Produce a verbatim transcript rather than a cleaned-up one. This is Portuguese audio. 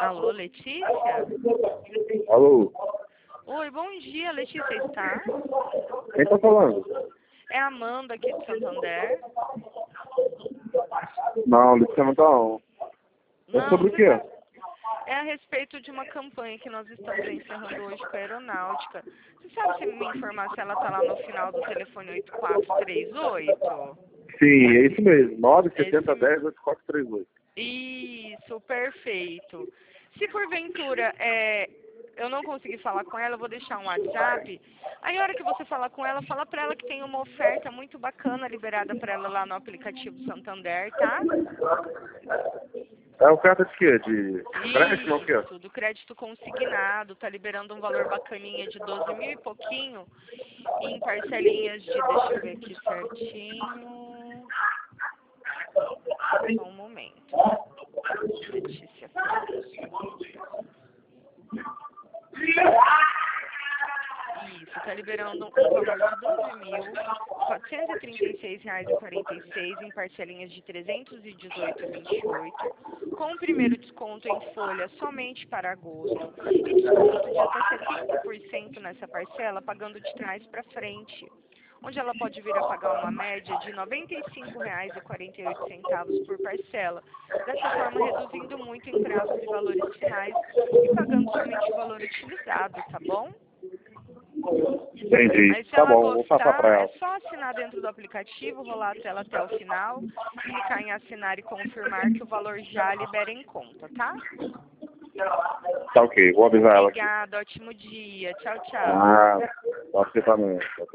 Alô, Letícia? Alô? Oi, bom dia, Letícia está? Quem tá falando? É a Amanda aqui de Santander. Não, Letícia não tá não. É Não, sobre o quê? é a respeito de uma campanha que nós estamos encerrando hoje com a aeronáutica. Você sabe se me informar se ela está lá no final do telefone oito quatro três oito? Sim, é isso mesmo. nove sete zero Esse... um zero oito quatro três oito. Isso, perfeito. Se porventura é, eu não conseguir falar com ela, eu vou deixar um WhatsApp. Aí a hora que você falar com ela, fala pra ela que tem uma oferta muito bacana liberada pra ela lá no aplicativo Santander, tá? É oferta de quê? De crédito, não o quê? Isso, do crédito consignado, tá liberando um valor bacaninha de doze mil e pouquinho em parcelinhas de, deixa eu ver aqui certinho. Só um momento. Letícia. Isso, está liberando um valor de doze mil quatrocentos e trinta e seis reais e quarenta e seis em parcelinhas de trezentos e dezoito reais e vinte e oito centavos, com o primeiro desconto em folha somente para agosto e desconto de até setenta por cento nessa parcela, pagando de trás para frente, onde ela pode vir a pagar uma média de noventa e cinco reais e quarenta e oito centavos por parcela, dessa forma reduzindo muito em prazos e valores finais e pagando somente o valor utilizado, tá bom? Entendi. Aí se Tá ela bom, vou passar gostar, pra é ela. só assinar dentro do aplicativo, rolar a tela até o final, clicar em assinar e confirmar que o valor já libera em conta, tá? Tá ok, vou avisar ela aqui. Obrigada, ótimo dia. Tchau, tchau. Ah, você também.